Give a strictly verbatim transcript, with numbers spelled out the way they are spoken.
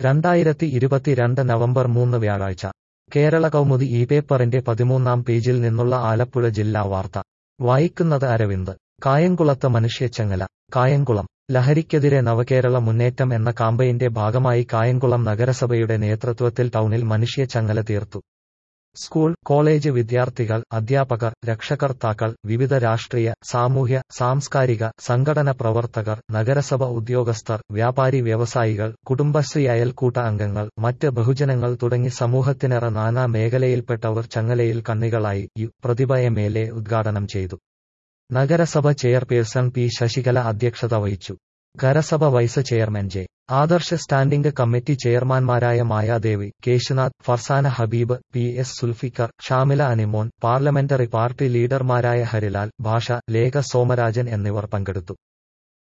രണ്ടായിരത്തി ഇരുപത്തിരണ്ട് നവംബർ മൂന്ന് വ്യാഴാഴ്ച കേരള കൗമുദി ഈ പേപ്പറിന്റെ പതിമൂന്നാം പേജിൽ നിന്നുള്ള ആലപ്പുഴ ജില്ലാ വാർത്ത വായിക്കുന്നത് അരവിന്ദ്. കായംകുളത്ത് മനുഷ്യച്ചങ്ങല. കായംകുളം ലഹരിക്കെതിരെ നവകേരള മുന്നേറ്റം എന്ന കാമ്പയിന്റെ ഭാഗമായി കായംകുളം നഗരസഭയുടെ നേതൃത്വത്തിൽ ടൗണിൽ മനുഷ്യച്ചങ്ങല തീർത്തു. സ്കൂൾ, കോളേജ് വിദ്യാർത്ഥികൾ, അധ്യാപകർ, രക്ഷകർത്താക്കൾ, വിവിധ രാഷ്ട്രീയ, സാമൂഹ്യ, സാംസ്കാരിക സംഘടന പ്രവർത്തകർ, നഗരസഭ ഉദ്യോഗസ്ഥർ, വ്യാപാരി വ്യവസായികൾ, കുടുംബശ്രീ അയൽക്കൂട്ട അംഗങ്ങൾ, മറ്റ് ബഹുജനങ്ങൾ തുടങ്ങി സമൂഹത്തിനേറെ നാനാ മേഖലയിൽപ്പെട്ടവർ ചങ്ങലയിൽ കണ്ണികളായി. U Prathibha M L A ഉദ്ഘാടനം ചെയ്തു. നഗരസഭ ചെയർപേഴ്സൺ പി ശശികല അധ്യക്ഷത വഹിച്ചു. നഗരസഭ vice chairman J Adarsh, standing committee ചെയർമാൻമാരായ Mayadevi, Keshunath, Farsana Habeeb, P S Sulfikar, Shamila Animon, parliamentary party ലീഡർമാരായ ഹരിലാൽ, ഭാഷ, ലേഖ സോമരാജൻ എന്നിവർ പങ്കെടുത്തു.